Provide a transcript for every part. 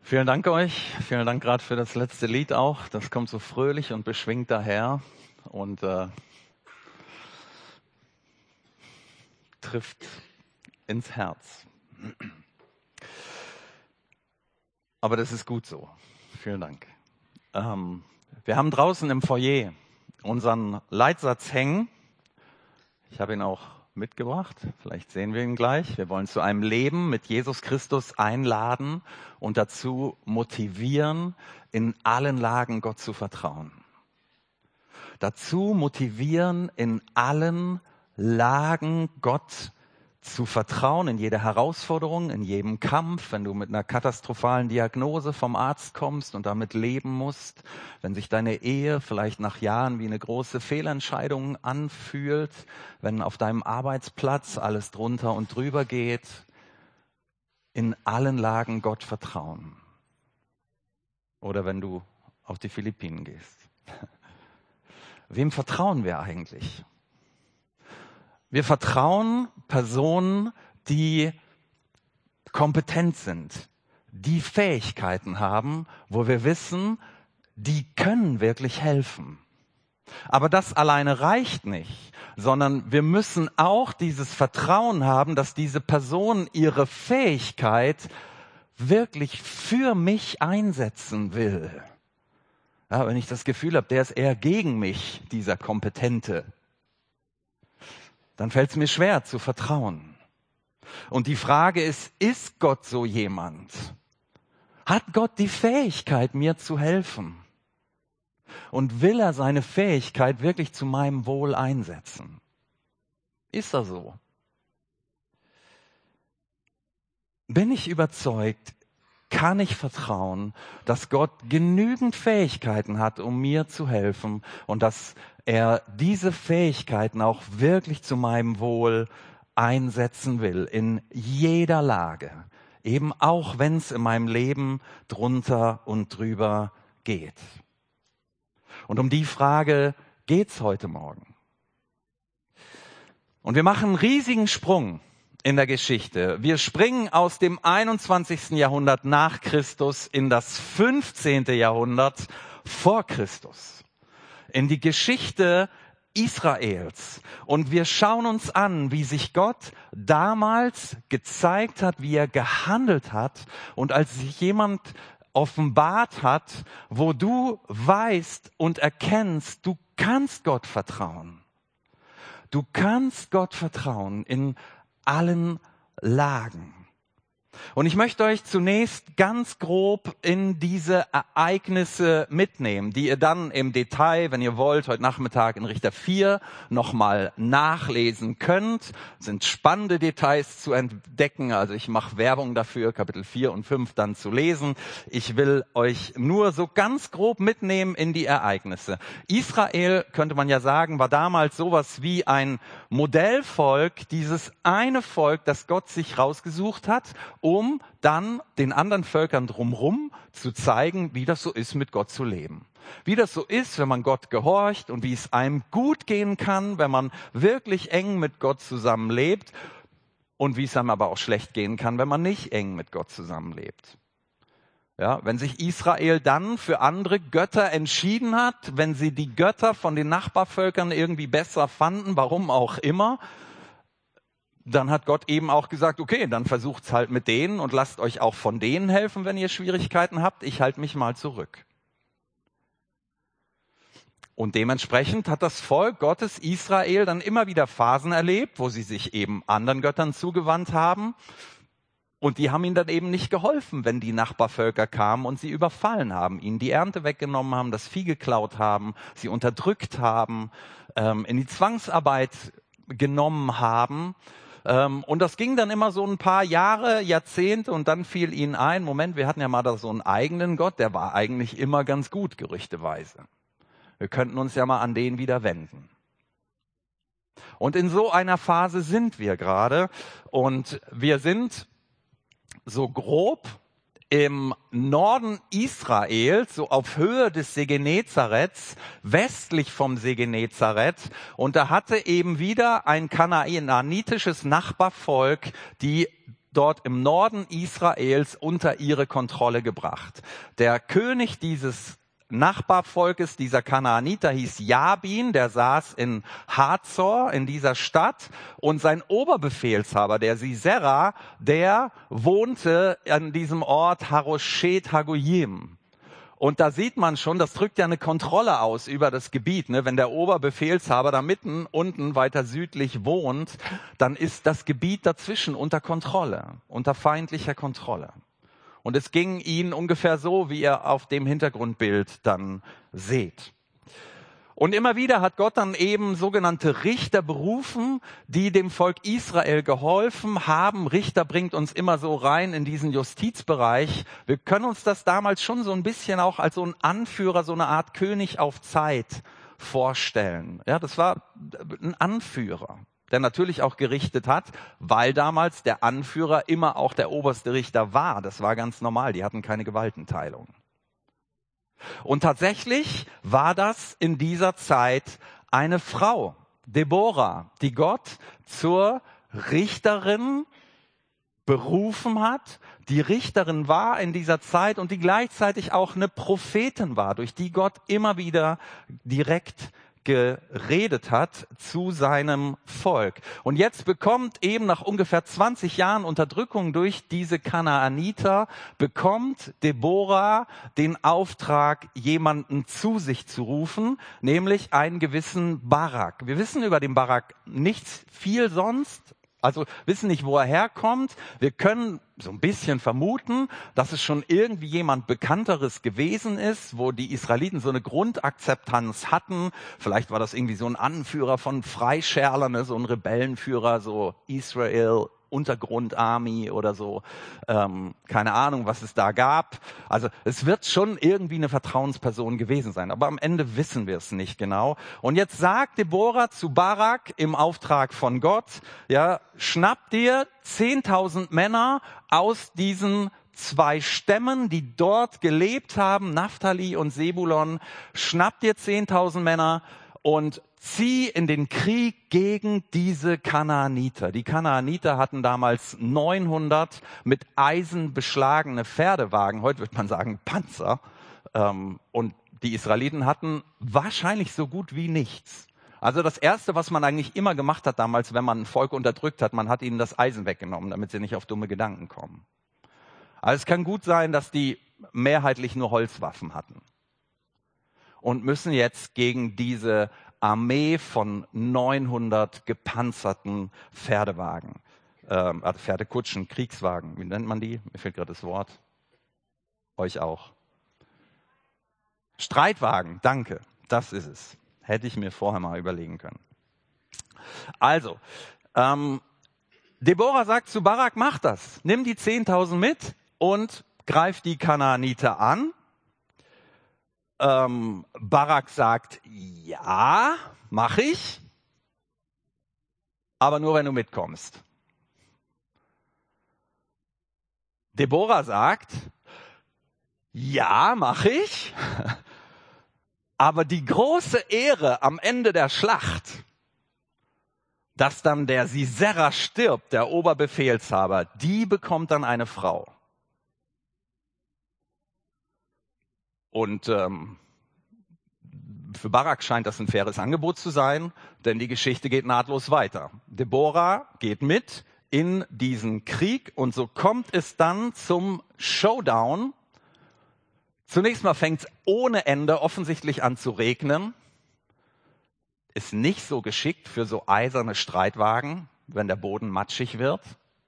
Vielen Dank euch. Vielen Dank gerade für das letzte Lied auch. Das kommt so fröhlich und beschwingt daher und trifft ins Herz. Aber das ist gut so. Vielen Dank. Wir haben draußen im Foyer unseren Leitsatz hängen. Ich habe ihn auch mitgebracht. Vielleicht sehen wir ihn gleich. Wir wollen zu einem Leben mit Jesus Christus einladen und dazu motivieren, in allen Lagen Gott zu vertrauen. Dazu motivieren, in allen Lagen Gott zu vertrauen, in jeder Herausforderung, in jedem Kampf, wenn du mit einer katastrophalen Diagnose vom Arzt kommst und damit leben musst, wenn sich deine Ehe vielleicht nach Jahren wie eine große Fehlentscheidung anfühlt, wenn auf deinem Arbeitsplatz alles drunter und drüber geht, in allen Lagen Gott vertrauen. Oder wenn du auf die Philippinen gehst. Wem vertrauen wir eigentlich? Wir vertrauen Personen, die kompetent sind, die Fähigkeiten haben, wo wir wissen, die können wirklich helfen. Aber das alleine reicht nicht, sondern wir müssen auch dieses Vertrauen haben, dass diese Person ihre Fähigkeit wirklich für mich einsetzen will. Ja, wenn ich das Gefühl habe, der ist eher gegen mich, dieser Kompetente, dann fällt es mir schwer zu vertrauen. Und die Frage ist Gott so jemand? Hat Gott die Fähigkeit, mir zu helfen? Und will er seine Fähigkeit wirklich zu meinem Wohl einsetzen? Ist er so? Bin ich überzeugt, kann ich vertrauen, dass Gott genügend Fähigkeiten hat, um mir zu helfen und dass er diese Fähigkeiten auch wirklich zu meinem Wohl einsetzen will, in jeder Lage, eben auch wenn es in meinem Leben drunter und drüber geht. Und um die Frage geht's heute Morgen. Und wir machen einen riesigen Sprung in der Geschichte. Wir springen aus dem 21. Jahrhundert nach Christus in das 15. Jahrhundert vor Christus. In die Geschichte Israels. Und wir schauen uns an, wie sich Gott damals gezeigt hat, wie er gehandelt hat und als sich jemand offenbart hat, wo du weißt und erkennst, du kannst Gott vertrauen. Du kannst Gott vertrauen in allen Lagen. Und ich möchte euch zunächst ganz grob in diese Ereignisse mitnehmen, die ihr dann im Detail, wenn ihr wollt, heute Nachmittag in Richter 4 nochmal nachlesen könnt. Es sind spannende Details zu entdecken, also ich mache Werbung dafür, Kapitel 4 und 5 dann zu lesen. Ich will euch nur so ganz grob mitnehmen in die Ereignisse. Israel, könnte man ja sagen, war damals sowas wie ein Modellvolk, dieses eine Volk, das Gott sich rausgesucht hat, um dann den anderen Völkern drumherum zu zeigen, wie das so ist, mit Gott zu leben. Wie das so ist, wenn man Gott gehorcht und wie es einem gut gehen kann, wenn man wirklich eng mit Gott zusammenlebt und wie es einem aber auch schlecht gehen kann, wenn man nicht eng mit Gott zusammenlebt. Ja, wenn sich Israel dann für andere Götter entschieden hat, wenn sie die Götter von den Nachbarvölkern irgendwie besser fanden, warum auch immer, dann hat Gott eben auch gesagt, okay, dann versucht's halt mit denen und lasst euch auch von denen helfen, wenn ihr Schwierigkeiten habt. Ich halte mich mal zurück. Und dementsprechend hat das Volk Gottes Israel dann immer wieder Phasen erlebt, wo sie sich eben anderen Göttern zugewandt haben. Und die haben ihnen dann eben nicht geholfen, wenn die Nachbarvölker kamen und sie überfallen haben, ihnen die Ernte weggenommen haben, das Vieh geklaut haben, sie unterdrückt haben, in die Zwangsarbeit genommen haben. Und das ging dann immer so ein paar Jahre, Jahrzehnte und dann fiel ihnen ein, Moment, wir hatten ja mal da so einen eigenen Gott, der war eigentlich immer ganz gut, gerüchteweise. Wir könnten uns ja mal an den wieder wenden. Und in so einer Phase sind wir gerade und wir sind so grob im Norden Israels, so auf Höhe des See Genezarets, westlich vom See Genezareth. Und da hatte eben wieder ein kanaanitisches Nachbarvolk die dort im Norden Israels unter ihre Kontrolle gebracht. Der König dieses Nachbarvolkes, dieser Kanaaniter, hieß Jabin, der saß in Hazor, in dieser Stadt, und sein Oberbefehlshaber, der Sisera, der wohnte an diesem Ort Haroshet Hagoyim. Und da sieht man schon, das drückt ja eine Kontrolle aus über das Gebiet. Ne? Wenn der Oberbefehlshaber da mitten unten weiter südlich wohnt, dann ist das Gebiet dazwischen unter Kontrolle, unter feindlicher Kontrolle. Und es ging ihnen ungefähr so, wie ihr auf dem Hintergrundbild dann seht. Und immer wieder hat Gott dann eben sogenannte Richter berufen, die dem Volk Israel geholfen haben. Richter bringt uns immer so rein in diesen Justizbereich. Wir können uns das damals schon so ein bisschen auch als so ein Anführer, so eine Art König auf Zeit vorstellen. Ja, das war ein Anführer, der natürlich auch gerichtet hat, weil damals der Anführer immer auch der oberste Richter war. Das war ganz normal, die hatten keine Gewaltenteilung. Und tatsächlich war das in dieser Zeit eine Frau, Deborah, die Gott zur Richterin berufen hat, die Richterin war in dieser Zeit und die gleichzeitig auch eine Prophetin war, durch die Gott immer wieder direkt geredet hat zu seinem Volk. Und jetzt bekommt eben nach ungefähr 20 Jahren Unterdrückung durch diese Kanaaniter, bekommt Deborah den Auftrag, jemanden zu sich zu rufen, nämlich einen gewissen Barak. Wir wissen über den Barak nichts viel sonst, also wissen nicht, wo er herkommt. Wir können so ein bisschen vermuten, dass es schon irgendwie jemand Bekannteres gewesen ist, wo die Israeliten so eine Grundakzeptanz hatten. Vielleicht war das irgendwie so ein Anführer von Freischärlern, ne? So ein Rebellenführer, so Israel Untergrundarmy oder so. Keine Ahnung, was es da gab. Also es wird schon irgendwie eine Vertrauensperson gewesen sein. Aber am Ende wissen wir es nicht genau. Und jetzt sagt Deborah zu Barak im Auftrag von Gott, ja, schnapp dir 10.000 Männer aus diesen 2 Stämmen, die dort gelebt haben, Naphtali und Sebulon. Schnapp dir 10.000 Männer und zieh in den Krieg gegen diese Kanaaniter. Die Kanaaniter hatten damals 900 mit Eisen beschlagene Pferdewagen, heute würde man sagen Panzer. Und die Israeliten hatten wahrscheinlich so gut wie nichts. Also das Erste, was man eigentlich immer gemacht hat damals, wenn man ein Volk unterdrückt hat, man hat ihnen das Eisen weggenommen, damit sie nicht auf dumme Gedanken kommen. Also es kann gut sein, dass die mehrheitlich nur Holzwaffen hatten und müssen jetzt gegen diese Armee von 900 gepanzerten Pferdewagen, Pferdekutschen, Kriegswagen, wie nennt man die? Mir fehlt gerade das Wort. Euch auch. Streitwagen, danke, das ist es. Hätte ich mir vorher mal überlegen können. Also, Deborah sagt zu Barak, mach das. Nimm die 10.000 mit und greif die Kanaaniter an. Barak sagt, ja, mach ich, aber nur wenn du mitkommst. Deborah sagt, ja, mach ich, aber die große Ehre am Ende der Schlacht, dass dann der Sisera stirbt, der Oberbefehlshaber, die bekommt dann eine Frau. Und für Barak scheint das ein faires Angebot zu sein, denn die Geschichte geht nahtlos weiter. Deborah geht mit in diesen Krieg und so kommt es dann zum Showdown. Zunächst mal fängt es ohne Ende offensichtlich an zu regnen. Ist nicht so geschickt für so eiserne Streitwagen, wenn der Boden matschig wird.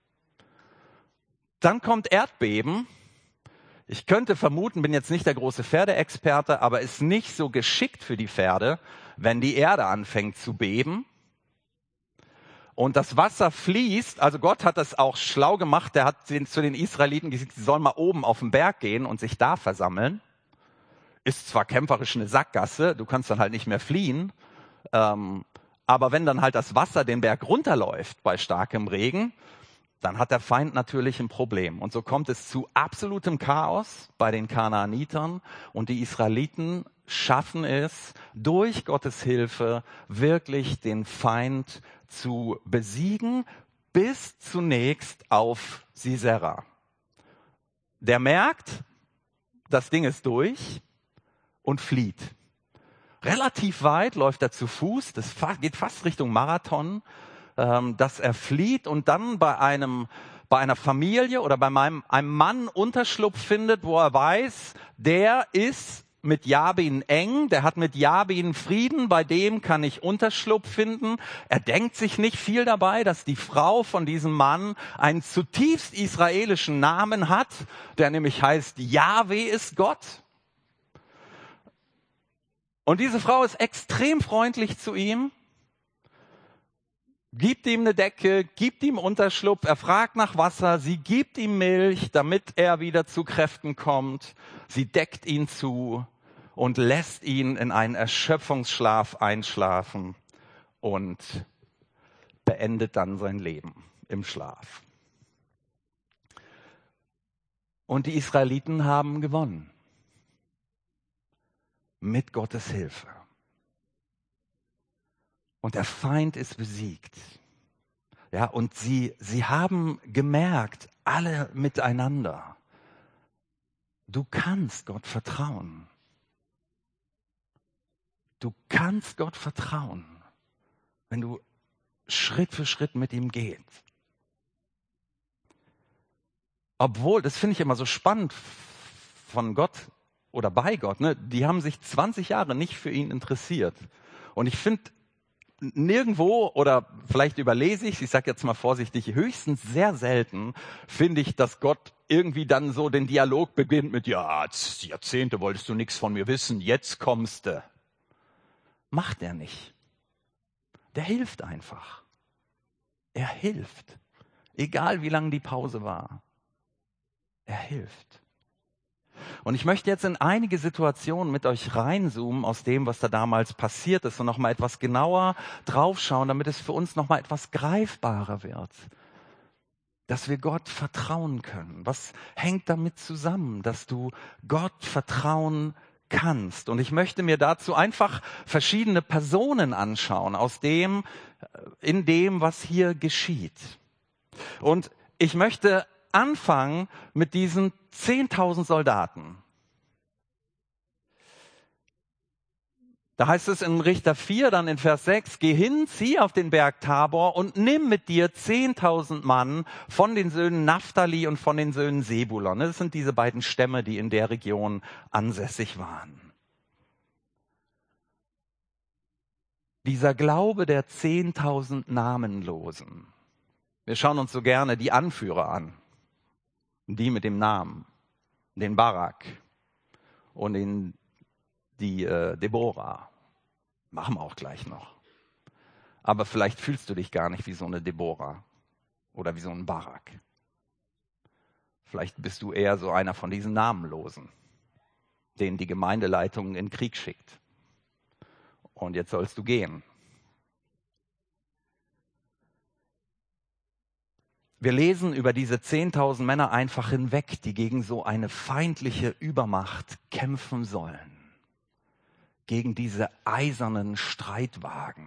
Dann kommt Erdbeben. Ich könnte vermuten, bin jetzt nicht der große Pferdeexperte, aber ist nicht so geschickt für die Pferde, wenn die Erde anfängt zu beben. Und das Wasser fließt, also Gott hat das auch schlau gemacht, der hat zu den Israeliten gesagt, sie sollen mal oben auf den Berg gehen und sich da versammeln. Ist zwar kämpferisch eine Sackgasse, du kannst dann halt nicht mehr fliehen, aber wenn dann halt das Wasser den Berg runterläuft bei starkem Regen, dann hat der Feind natürlich ein Problem. Und so kommt es zu absolutem Chaos bei den Kanaanitern und die Israeliten schaffen es, durch Gottes Hilfe wirklich den Feind zu besiegen. bis zunächst auf Sisera. Der merkt, das Ding ist durch und flieht. Relativ weit läuft er zu Fuß, das geht fast Richtung Marathon, dass er flieht und dann bei einer Familie oder bei einem Mann Unterschlupf findet, wo er weiß, der ist mit Jabin eng, der hat mit Jabin Frieden, bei dem kann ich Unterschlupf finden. Er denkt sich nicht viel dabei, dass die Frau von diesem Mann einen zutiefst israelischen Namen hat, der nämlich heißt, Jahwe ist Gott. Und diese Frau ist extrem freundlich zu ihm, gibt ihm eine Decke, gibt ihm Unterschlupf, er fragt nach Wasser, sie gibt ihm Milch, damit er wieder zu Kräften kommt. Sie deckt ihn zu und lässt ihn in einen Erschöpfungsschlaf einschlafen und beendet dann sein Leben im Schlaf. Und die Israeliten haben gewonnen. Mit Gottes Hilfe. Und der Feind ist besiegt. Ja, und sie haben gemerkt, alle miteinander, du kannst Gott vertrauen. Du kannst Gott vertrauen, wenn du Schritt für Schritt mit ihm gehst. Obwohl, das finde ich immer so spannend von Gott oder bei Gott, ne? Die haben sich 20 Jahre nicht für ihn interessiert. Und ich finde, nirgendwo, oder vielleicht überlese ich sage jetzt mal vorsichtig, höchstens sehr selten, finde ich, dass Gott irgendwie dann so den Dialog beginnt mit, ja, Jahrzehnte wolltest du nichts von mir wissen, jetzt kommst du. Macht er nicht. Der hilft einfach. Er hilft. Egal wie lang die Pause war. Er hilft. Und ich möchte jetzt in einige Situationen mit euch reinzoomen aus dem, was da damals passiert ist und nochmal etwas genauer draufschauen, damit es für uns nochmal etwas greifbarer wird. Dass wir Gott vertrauen können. Was hängt damit zusammen, dass du Gott vertrauen kannst? Und ich möchte mir dazu einfach verschiedene Personen anschauen, in dem, was hier geschieht. Und ich möchte anfangen mit diesen 10.000 Soldaten. Da heißt es in Richter 4, dann in Vers 6, geh hin, zieh auf den Berg Tabor und nimm mit dir 10.000 Mann von den Söhnen Naphtali und von den Söhnen Sebulon. Das sind diese beiden Stämme, die in der Region ansässig waren. Dieser Glaube der 10.000 Namenlosen. Wir schauen uns so gerne die Anführer an. Die mit dem Namen, den Barak und die Deborah. Machen wir auch gleich noch. Aber vielleicht fühlst du dich gar nicht wie so eine Deborah oder wie so ein Barak. Vielleicht bist du eher so einer von diesen Namenlosen, denen die Gemeindeleitung in den Krieg schickt. Und jetzt sollst du gehen. Wir lesen über diese 10.000 Männer einfach hinweg, die gegen so eine feindliche Übermacht kämpfen sollen. Gegen diese eisernen Streitwagen.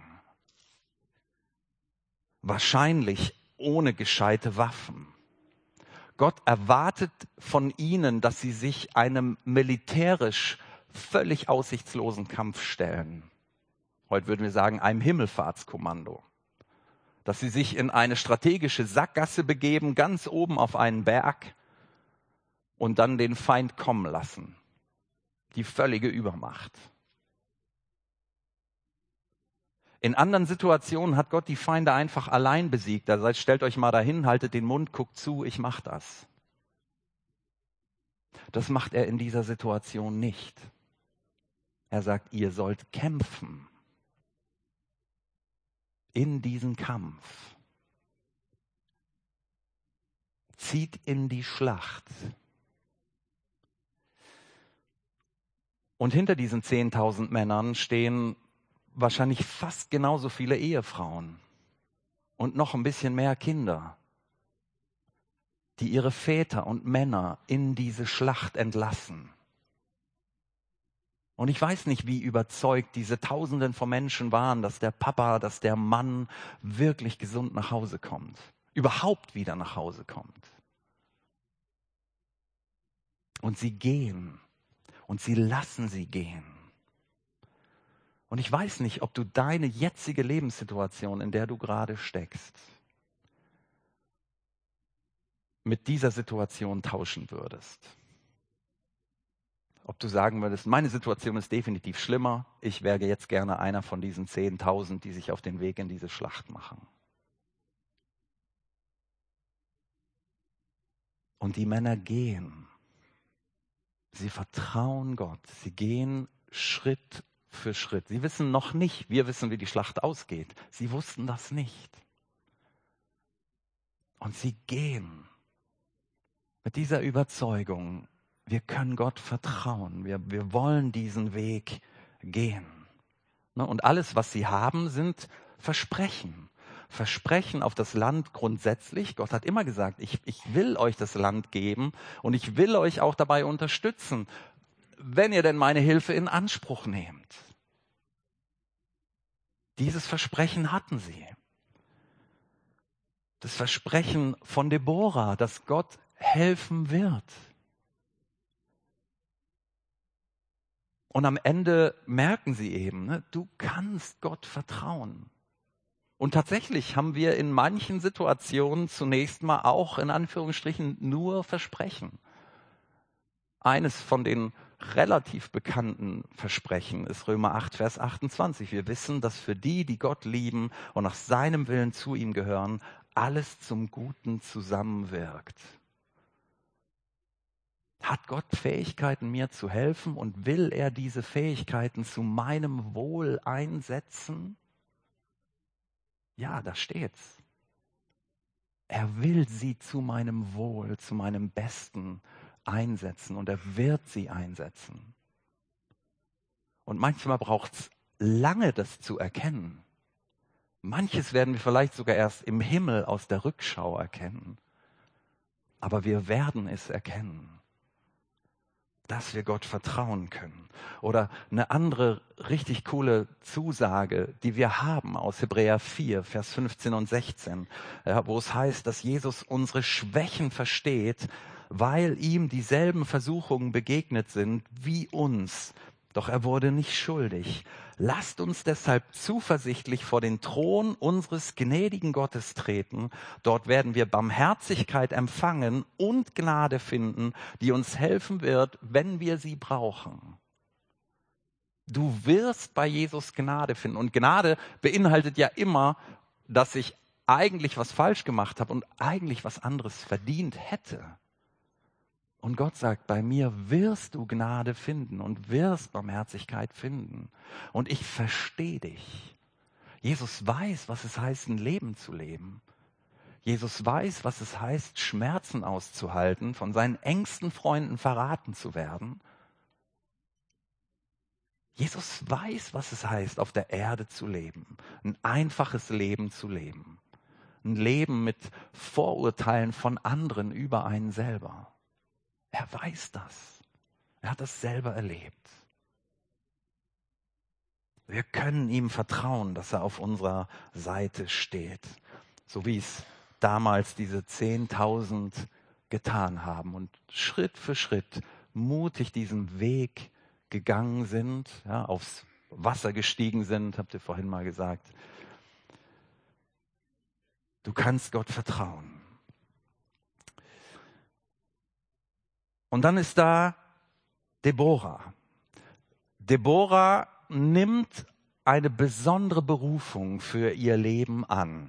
Wahrscheinlich ohne gescheite Waffen. Gott erwartet von ihnen, dass sie sich einem militärisch völlig aussichtslosen Kampf stellen. Heute würden wir sagen, einem Himmelfahrtskommando. Dass sie sich in eine strategische Sackgasse begeben, ganz oben auf einen Berg und dann den Feind kommen lassen. Die völlige Übermacht. In anderen Situationen hat Gott die Feinde einfach allein besiegt. Das heißt, stellt euch mal dahin, haltet den Mund, guckt zu, ich mach das. Das macht er in dieser Situation nicht. Er sagt, ihr sollt kämpfen. In diesen Kampf. Zieht in die Schlacht. Und hinter diesen 10.000 Männern stehen wahrscheinlich fast genauso viele Ehefrauen und noch ein bisschen mehr Kinder, die ihre Väter und Männer in diese Schlacht entlassen. Und ich weiß nicht, wie überzeugt diese Tausenden von Menschen waren, dass der Papa, dass der Mann wirklich gesund nach Hause kommt. überhaupt wieder nach Hause kommt. Und sie gehen und sie lassen sie gehen. Und ich weiß nicht, ob du deine jetzige Lebenssituation, in der du gerade steckst, mit dieser Situation tauschen würdest. Ob du sagen würdest, meine Situation ist definitiv schlimmer, ich wäre jetzt gerne einer von diesen 10.000, die sich auf den Weg in diese Schlacht machen. Und die Männer gehen. Sie vertrauen Gott. Sie gehen Schritt für Schritt. Sie wissen noch nicht, wir wissen, wie die Schlacht ausgeht. Sie wussten das nicht. Und sie gehen mit dieser Überzeugung, wir können Gott vertrauen. Wir wollen diesen Weg gehen. Und alles, was sie haben, sind Versprechen. Versprechen auf das Land grundsätzlich. Gott hat immer gesagt, ich will euch das Land geben und ich will euch auch dabei unterstützen, wenn ihr denn meine Hilfe in Anspruch nehmt. Dieses Versprechen hatten sie. Das Versprechen von Deborah, dass Gott helfen wird. Und am Ende merken sie eben, du kannst Gott vertrauen. Und tatsächlich haben wir in manchen Situationen zunächst mal auch in Anführungsstrichen nur Versprechen. Eines von den relativ bekannten Versprechen ist Römer 8, Vers 28. Wir wissen, dass für die, die Gott lieben und nach seinem Willen zu ihm gehören, alles zum Guten zusammenwirkt. Hat Gott Fähigkeiten, mir zu helfen und will er diese Fähigkeiten zu meinem Wohl einsetzen? Ja, da steht's. Er will sie zu meinem Wohl, zu meinem Besten einsetzen und er wird sie einsetzen. Und manchmal braucht es lange, das zu erkennen. Manches werden wir vielleicht sogar erst im Himmel aus der Rückschau erkennen. Aber wir werden es erkennen, dass wir Gott vertrauen können. Oder eine andere richtig coole Zusage, die wir haben aus Hebräer 4, Vers 15 und 16, wo es heißt, dass Jesus unsere Schwächen versteht, weil ihm dieselben Versuchungen begegnet sind wie uns. Doch er wurde nicht schuldig. Lasst uns deshalb zuversichtlich vor den Thron unseres gnädigen Gottes treten. Dort werden wir Barmherzigkeit empfangen und Gnade finden, die uns helfen wird, wenn wir sie brauchen. Du wirst bei Jesus Gnade finden. Und Gnade beinhaltet ja immer, dass ich eigentlich was falsch gemacht habe und eigentlich was anderes verdient hätte. Und Gott sagt, bei mir wirst du Gnade finden und wirst Barmherzigkeit finden. Und ich verstehe dich. Jesus weiß, was es heißt, ein Leben zu leben. Jesus weiß, was es heißt, Schmerzen auszuhalten, von seinen engsten Freunden verraten zu werden. Jesus weiß, was es heißt, auf der Erde zu leben, ein einfaches Leben zu leben. Ein Leben mit Vorurteilen von anderen über einen selber. Er weiß das. Er hat das selber erlebt. Wir können ihm vertrauen, dass er auf unserer Seite steht. So wie es damals diese 10.000 getan haben und Schritt für Schritt mutig diesen Weg gegangen sind, ja, aufs Wasser gestiegen sind, habt ihr vorhin mal gesagt. Du kannst Gott vertrauen. Und dann ist da Deborah. Deborah nimmt eine besondere Berufung für ihr Leben an.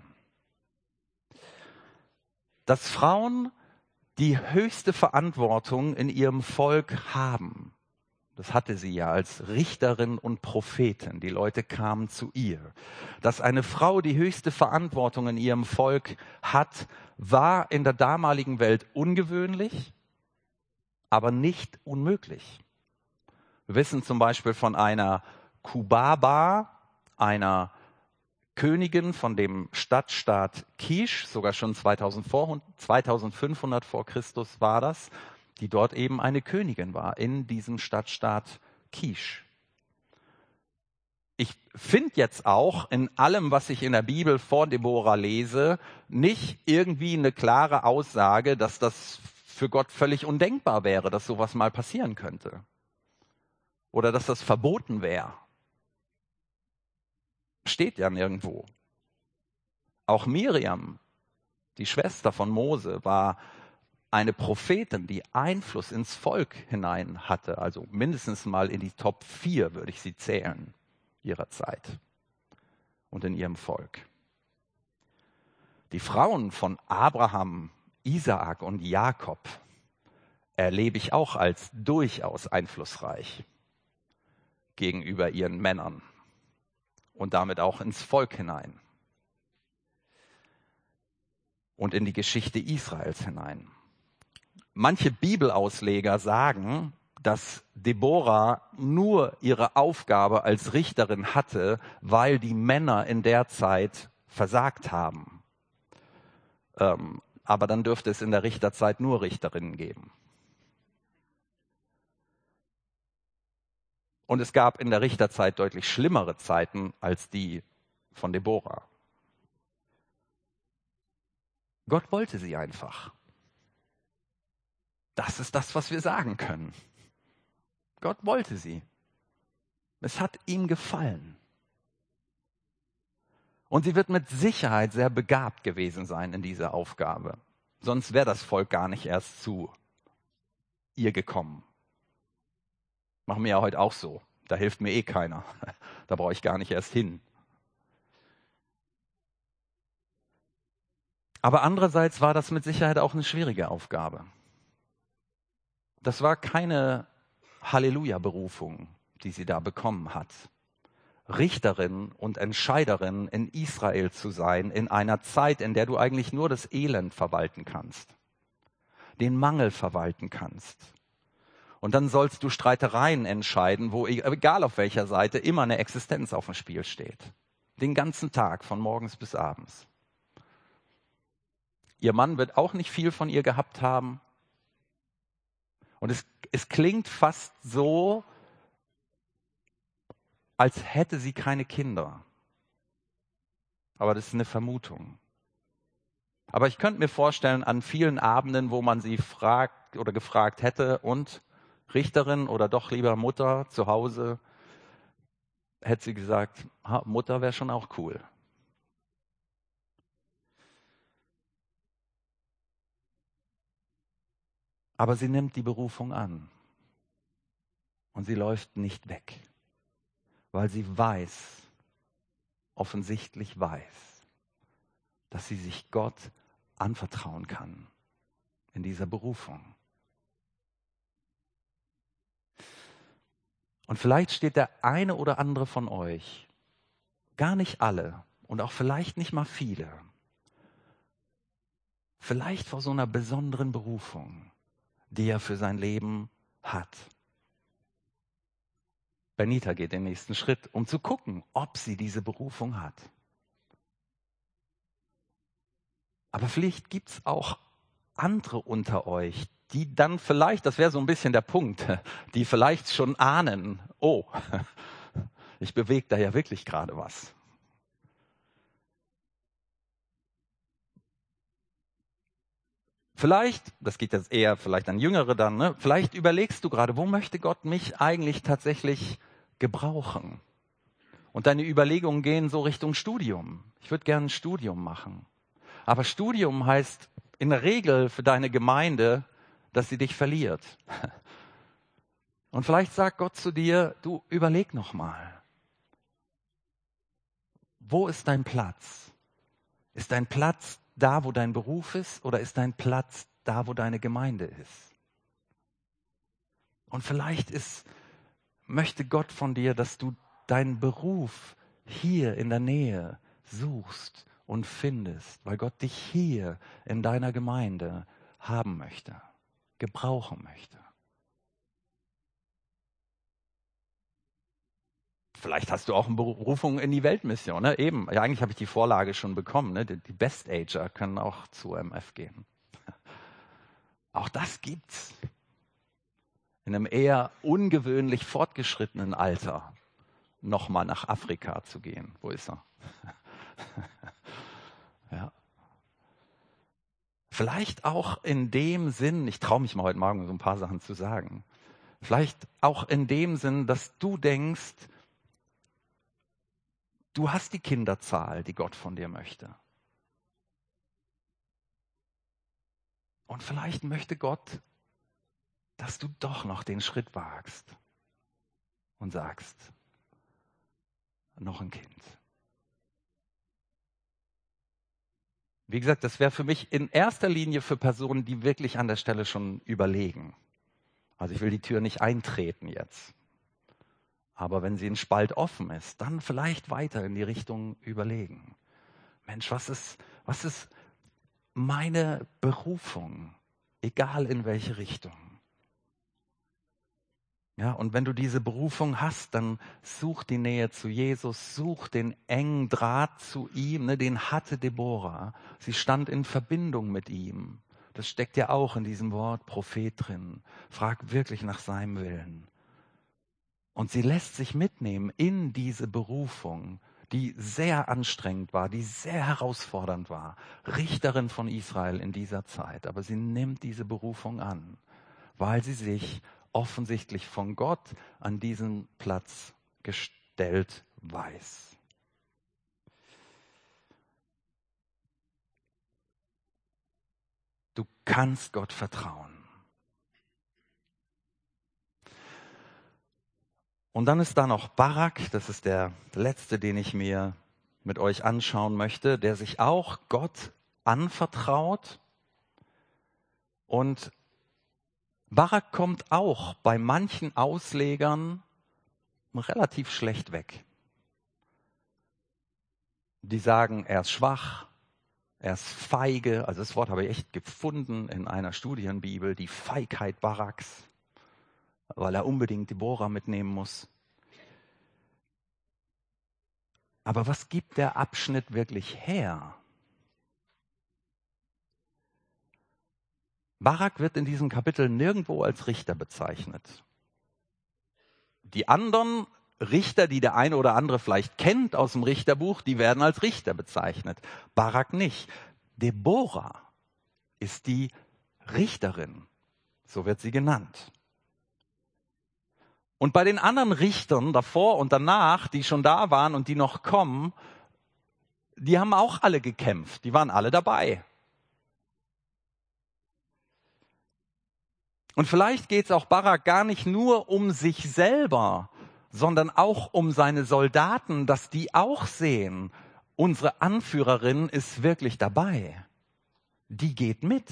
Dass Frauen die höchste Verantwortung in ihrem Volk haben. Das hatte sie ja als Richterin und Prophetin. Die Leute kamen zu ihr. Dass eine Frau die höchste Verantwortung in ihrem Volk hat, war in der damaligen Welt ungewöhnlich, aber nicht unmöglich. Wir wissen zum Beispiel von einer Kubaba, einer Königin von dem Stadtstaat Kisch, sogar schon 2500 vor Christus war das, die dort eben eine Königin war, in diesem Stadtstaat Kisch. Ich finde jetzt auch in allem, was ich in der Bibel vor Deborah lese, nicht irgendwie eine klare Aussage, dass das für Gott völlig undenkbar wäre, dass sowas mal passieren könnte. Oder dass das verboten wäre. Steht ja nirgendwo. Auch Miriam, die Schwester von Mose, war eine Prophetin, die Einfluss ins Volk hinein hatte. Also mindestens mal in die Top 4 würde ich sie zählen ihrer Zeit und in ihrem Volk. Die Frauen von Abraham, Isaak und Jakob erlebe ich auch als durchaus einflussreich gegenüber ihren Männern und damit auch ins Volk hinein und in die Geschichte Israels hinein. Manche Bibelausleger sagen, dass Deborah nur ihre Aufgabe als Richterin hatte, weil die Männer in der Zeit versagt haben. Aber dann dürfte es in der Richterzeit nur Richterinnen geben. Und es gab in der Richterzeit deutlich schlimmere Zeiten als die von Deborah. Gott wollte sie einfach. Das ist das, was wir sagen können. Gott wollte sie. Es hat ihm gefallen. Und sie wird mit Sicherheit sehr begabt gewesen sein in dieser Aufgabe. Sonst wäre das Volk gar nicht erst zu ihr gekommen. Machen wir ja heute auch so. Da hilft mir eh keiner. Da brauche ich gar nicht erst hin. Aber andererseits war das mit Sicherheit auch eine schwierige Aufgabe. Das war keine Halleluja-Berufung, die sie da bekommen hat. Richterin und Entscheiderin in Israel zu sein, in einer Zeit, in der du eigentlich nur das Elend verwalten kannst, den Mangel verwalten kannst. Und dann sollst du Streitereien entscheiden, wo, egal auf welcher Seite, immer eine Existenz auf dem Spiel steht. Den ganzen Tag, von morgens bis abends. Ihr Mann wird auch nicht viel von ihr gehabt haben. Und es klingt fast so, als hätte sie keine Kinder. Aber das ist eine Vermutung. Aber ich könnte mir vorstellen, an vielen Abenden, wo man sie fragt oder gefragt hätte, und Richterin oder doch lieber Mutter zu Hause, hätte sie gesagt, Mutter wäre schon auch cool. Aber sie nimmt die Berufung an. Und sie läuft nicht weg, weil sie weiß, offensichtlich weiß, dass sie sich Gott anvertrauen kann in dieser Berufung. Und vielleicht steht der eine oder andere von euch, gar nicht alle und auch vielleicht nicht mal viele, vielleicht vor so einer besonderen Berufung, die er für sein Leben hat. Benita geht den nächsten Schritt, um zu gucken, ob sie diese Berufung hat. Aber vielleicht gibt es auch andere unter euch, die dann vielleicht, das wäre so ein bisschen der Punkt, die vielleicht schon ahnen, oh, ich bewege da ja wirklich gerade was. Vielleicht, das geht jetzt eher vielleicht an Jüngere dann, ne? Vielleicht überlegst du gerade, wo möchte Gott mich eigentlich tatsächlich gebrauchen? Und deine Überlegungen gehen so Richtung Studium. Ich würde gerne ein Studium machen. Aber Studium heißt in der Regel für deine Gemeinde, dass sie dich verliert. Und vielleicht sagt Gott zu dir, du überleg noch mal. Wo ist dein Platz? Ist dein Platz da, wo dein Beruf ist, oder ist dein Platz da, wo deine Gemeinde ist? Und vielleicht möchte Gott von dir, dass du deinen Beruf hier in der Nähe suchst und findest, weil Gott dich hier in deiner Gemeinde haben möchte, gebrauchen möchte. Vielleicht hast du auch eine Berufung in die Weltmission. Ne? Eben, ja, eigentlich habe ich die Vorlage schon bekommen. Ne? Die Best-Ager können auch zu MF gehen. Auch das gibt's. In einem eher ungewöhnlich fortgeschrittenen Alter. nochmal nach Afrika zu gehen. Wo ist er? Ja. Vielleicht auch in dem Sinn, ich traue mich mal heute Morgen so ein paar Sachen zu sagen, vielleicht auch in dem Sinn, dass du denkst, du hast die Kinderzahl, die Gott von dir möchte. Und vielleicht möchte Gott, dass du doch noch den Schritt wagst und sagst, noch ein Kind. Wie gesagt, das wäre für mich in erster Linie für Personen, die wirklich an der Stelle schon überlegen. Also ich will die Tür nicht eintreten jetzt. Aber wenn sie ein Spalt offen ist, dann vielleicht weiter in die Richtung überlegen. Mensch, was ist meine Berufung? Egal in welche Richtung. Ja, und wenn du diese Berufung hast, dann such die Nähe zu Jesus, such den engen Draht zu ihm, ne, den hatte Deborah. Sie stand in Verbindung mit ihm. Das steckt ja auch in diesem Wort Prophet drin. Frag wirklich nach seinem Willen. Und sie lässt sich mitnehmen in diese Berufung, die sehr anstrengend war, die sehr herausfordernd war. Richterin von Israel in dieser Zeit. Aber sie nimmt diese Berufung an, weil sie sich offensichtlich von Gott an diesen Platz gestellt weiß. Du kannst Gott vertrauen. Und dann ist da noch Barak, das ist der letzte, den ich mir mit euch anschauen möchte, der sich auch Gott anvertraut. Und Barak kommt auch bei manchen Auslegern relativ schlecht weg. Die sagen, er ist schwach, er ist feige. Also das Wort habe ich echt gefunden in einer Studienbibel, die Feigheit Baraks, weil er unbedingt Deborah mitnehmen muss. Aber was gibt der Abschnitt wirklich her? Barak wird in diesem Kapitel nirgendwo als Richter bezeichnet. Die anderen Richter, die der eine oder andere vielleicht kennt aus dem Richterbuch, die werden als Richter bezeichnet. Barak nicht. Deborah ist die Richterin, so wird sie genannt. Und bei den anderen Richtern davor und danach, die schon da waren und die noch kommen, die haben auch alle gekämpft, die waren alle dabei. Und vielleicht geht es auch Barak gar nicht nur um sich selber, sondern auch um seine Soldaten, dass die auch sehen, unsere Anführerin ist wirklich dabei. Die geht mit.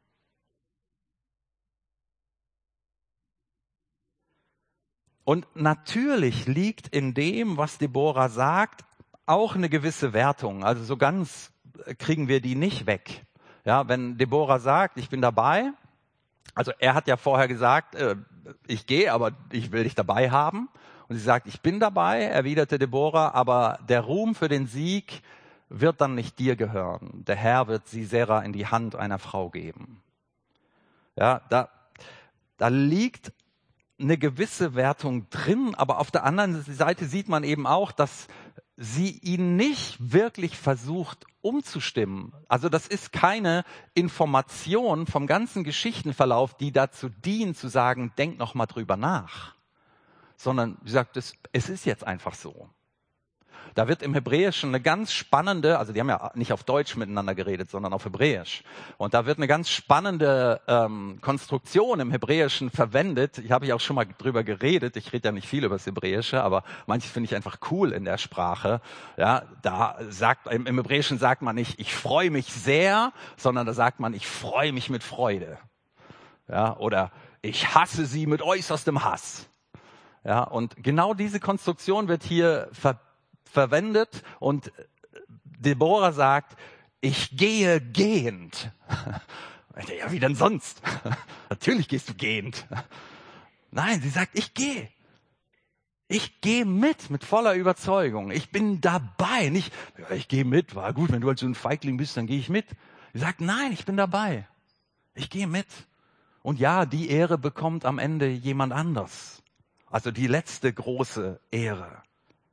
Und natürlich liegt in dem, was Deborah sagt, auch eine gewisse Wertung. Also so ganz kriegen wir die nicht weg. Ja, wenn Deborah sagt, ich bin dabei, also er hat ja vorher gesagt, ich gehe, aber ich will dich dabei haben. Und sie sagt, ich bin dabei, erwiderte Deborah, aber der Ruhm für den Sieg wird dann nicht dir gehören. Der Herr wird Sisera in die Hand einer Frau geben. Ja, da liegt eine gewisse Wertung drin, aber auf der anderen Seite sieht man eben auch, dass sie ihn nicht wirklich versucht umzustimmen. Also das ist keine Information vom ganzen Geschichtenverlauf, die dazu dient, zu sagen, denk noch mal drüber nach. Sondern sie sagt, es ist jetzt einfach so. Da wird im Hebräischen eine ganz spannende, also die haben ja nicht auf Deutsch miteinander geredet, sondern auf Hebräisch. Und da wird eine ganz spannende Konstruktion im Hebräischen verwendet. Ich habe ja auch schon mal drüber geredet. Ich rede ja nicht viel über das Hebräische, aber manches finde ich einfach cool in der Sprache. Ja, im Hebräischen sagt man nicht, ich freue mich sehr, sondern da sagt man, ich freue mich mit Freude. Ja, oder ich hasse sie mit äußerstem Hass. Ja, und genau diese Konstruktion wird hier verwendet und Deborah sagt, ich gehe gehend. Ja, wie denn sonst? Natürlich gehst du gehend. Nein, sie sagt, ich gehe. Ich gehe mit voller Überzeugung. Ich bin dabei. Nicht, ja, ich gehe mit. War gut, wenn du halt so ein Feigling bist, dann gehe ich mit. Sie sagt, nein, ich bin dabei. Ich gehe mit. Und ja, die Ehre bekommt am Ende jemand anders. Also die letzte große Ehre.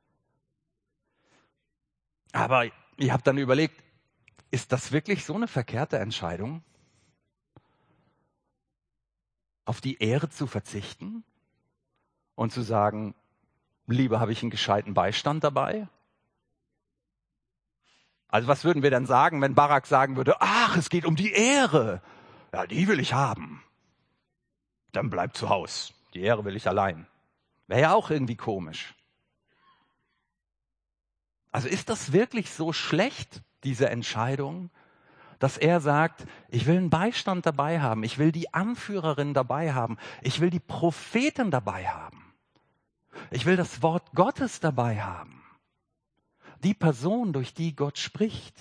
Aber ich habe dann überlegt, ist das wirklich so eine verkehrte Entscheidung? Auf die Ehre zu verzichten und zu sagen, lieber habe ich einen gescheiten Beistand dabei? Also was würden wir denn sagen, wenn Barak sagen würde, ach, es geht um die Ehre. Ja, die will ich haben. Dann bleib zu Haus. Die Ehre will ich allein. Wäre ja auch irgendwie komisch. Also ist das wirklich so schlecht, diese Entscheidung, dass er sagt, ich will einen Beistand dabei haben, ich will die Anführerin dabei haben, ich will die Propheten dabei haben, ich will das Wort Gottes dabei haben, die Person, durch die Gott spricht.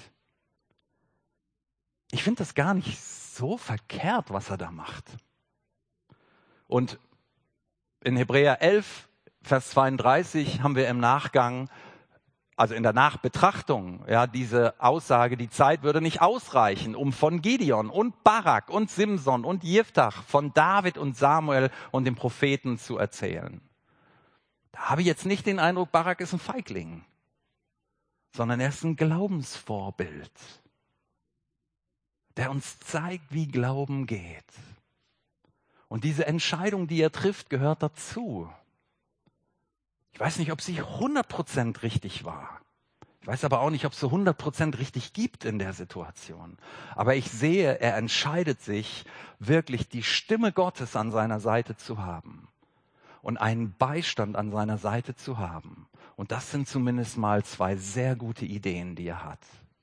Ich finde das gar nicht so verkehrt, was er da macht. Und in Hebräer 11, Vers 32 haben wir im Nachgang, also in der Nachbetrachtung, ja, diese Aussage, die Zeit würde nicht ausreichen, um von Gideon und Barak und Simson und Jeftach, von David und Samuel und den Propheten zu erzählen. Da habe ich jetzt nicht den Eindruck, Barak ist ein Feigling, sondern er ist ein Glaubensvorbild, der uns zeigt, wie Glauben geht. Und diese Entscheidung, die er trifft, gehört dazu. Ich weiß nicht, ob sie 100% richtig war. Ich weiß aber auch nicht, ob es so 100% richtig gibt in der Situation. Aber ich sehe, er entscheidet sich, wirklich die Stimme Gottes an seiner Seite zu haben und einen Beistand an seiner Seite zu haben. Und das sind zumindest mal 2 sehr gute Ideen, die er hat.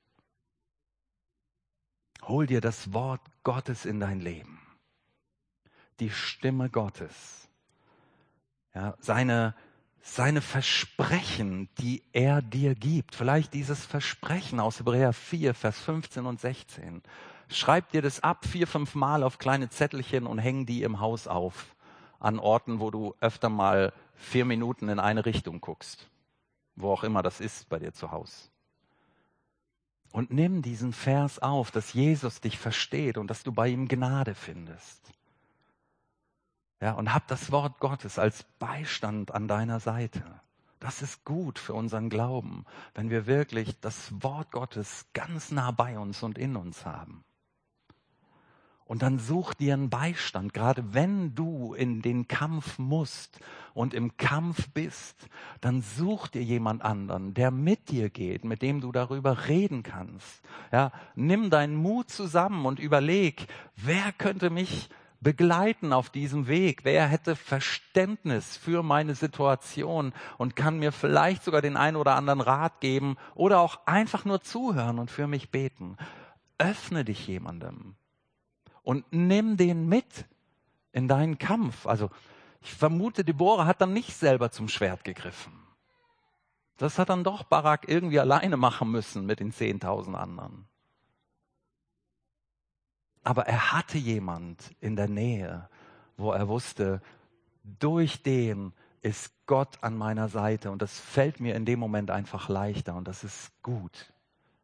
Hol dir das Wort Gottes in dein Leben. Die Stimme Gottes. Ja, seine Versprechen, die er dir gibt. Vielleicht dieses Versprechen aus Hebräer 4, Vers 15 und 16. Schreib dir das ab 4, 5 Mal auf kleine Zettelchen und häng die im Haus auf. An Orten, wo du öfter mal 4 Minuten in eine Richtung guckst. Wo auch immer das ist bei dir zu Hause. Und nimm diesen Vers auf, dass Jesus dich versteht und dass du bei ihm Gnade findest. Ja, und hab das Wort Gottes als Beistand an deiner Seite. Das ist gut für unseren Glauben, wenn wir wirklich das Wort Gottes ganz nah bei uns und in uns haben. Und dann such dir einen Beistand, gerade wenn du in den Kampf musst und im Kampf bist, dann such dir jemand anderen, der mit dir geht, mit dem du darüber reden kannst. Ja, nimm deinen Mut zusammen und überleg, wer könnte mich begleiten auf diesem Weg? Wer hätte Verständnis für meine Situation und kann mir vielleicht sogar den einen oder anderen Rat geben oder auch einfach nur zuhören und für mich beten? Öffne dich jemandem und nimm den mit in deinen Kampf. Also ich vermute, Deborah hat dann nicht selber zum Schwert gegriffen. Das hat dann doch Barak irgendwie alleine machen müssen mit den 10.000 anderen. Aber er hatte jemand in der Nähe, wo er wusste, durch den ist Gott an meiner Seite und das fällt mir in dem Moment einfach leichter und das ist gut.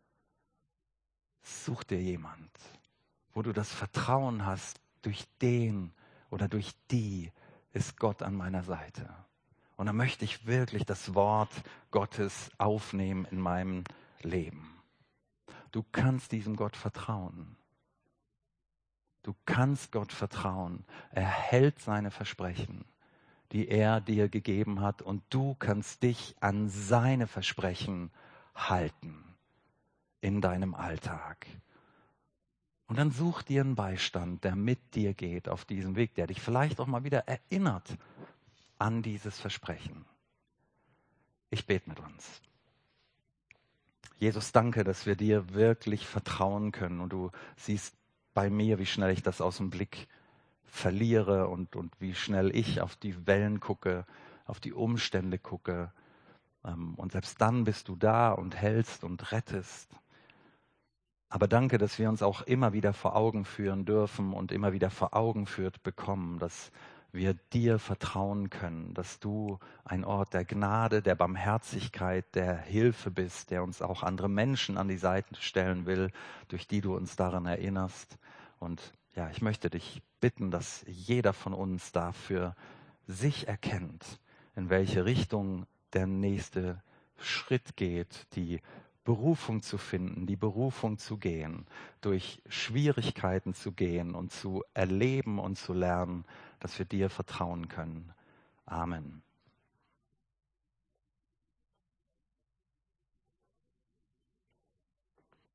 Such dir jemand, wo du das Vertrauen hast, durch den oder durch die ist Gott an meiner Seite. Und dann möchte ich wirklich das Wort Gottes aufnehmen in meinem Leben. Du kannst diesem Gott vertrauen. Du kannst Gott vertrauen. Er hält seine Versprechen, die er dir gegeben hat. Und du kannst dich an seine Versprechen halten in deinem Alltag. Und dann such dir einen Beistand, der mit dir geht auf diesem Weg, der dich vielleicht auch mal wieder erinnert an dieses Versprechen. Ich bete mit uns. Jesus, danke, dass wir dir wirklich vertrauen können. Und du siehst bei mir, wie schnell ich das aus dem Blick verliere und wie schnell ich auf die Wellen gucke, auf die Umstände gucke. Und selbst dann bist du da und hältst und rettest. Aber danke, dass wir uns auch immer wieder vor Augen führen dürfen und immer wieder vor Augen führt bekommen, dass wir dir vertrauen können, dass du ein Ort der Gnade, der Barmherzigkeit, der Hilfe bist, der uns auch andere Menschen an die Seite stellen will, durch die du uns daran erinnerst. Und ja, ich möchte dich bitten, dass jeder von uns dafür sich erkennt, in welche Richtung der nächste Schritt geht, die Berufung zu finden, die Berufung zu gehen, durch Schwierigkeiten zu gehen und zu erleben und zu lernen, dass wir dir vertrauen können. Amen.